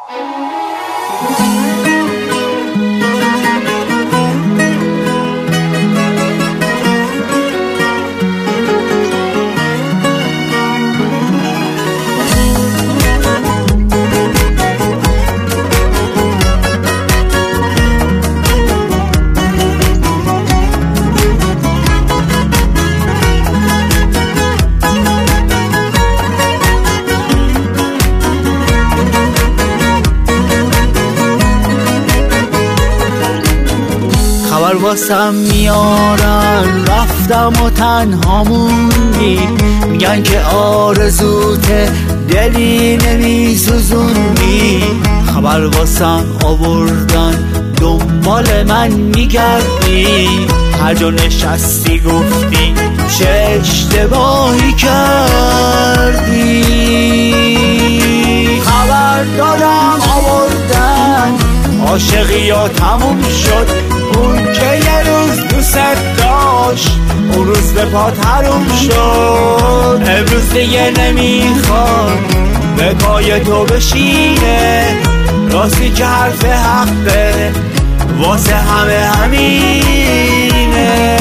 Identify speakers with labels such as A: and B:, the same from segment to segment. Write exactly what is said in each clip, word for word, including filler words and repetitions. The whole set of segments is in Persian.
A: خبر واسم میارن رفتم و تنها موندی، میگن که آرزوت دلی نمیسوزوندی. خبر واسم آوردن دنبال من میگردی، هر جا نشستی گفتی چه اشتباهی کردی. خبر دادم آوردن عاشقی ها تموم شد، اون که یه روز دوست داشت اون روز به پات حروم شد. امروز دیگه نمیخواد به پای تو بشینه، راستی که حرف حقه واسه همه همینه.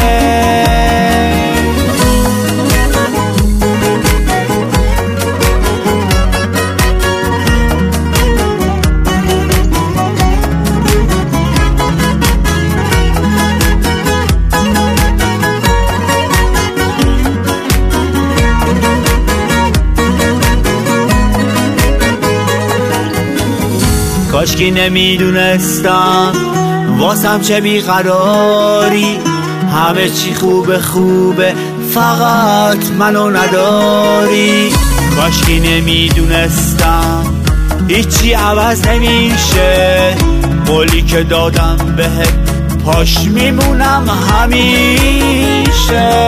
A: کاشکی نمیدونستم واسم چه بیقراری، همه چی خوبه خوبه فقط منو نداری. کاشکی نمیدونستم هیچی عوض نمیشه، قولی که دادم بهت پاش میمونم همیشه.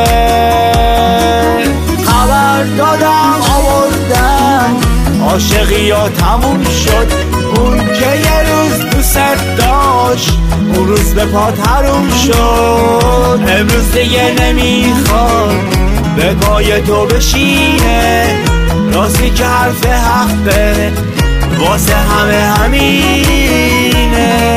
A: خبر دادم آوردن عاشقی ها تموم شد، اون که یه روز دوست داشت اون روز به پات حروم شد. امروز دیگه نمیخواد به پای تو بشینه، راستی که حرف حقه واسه همه همینه.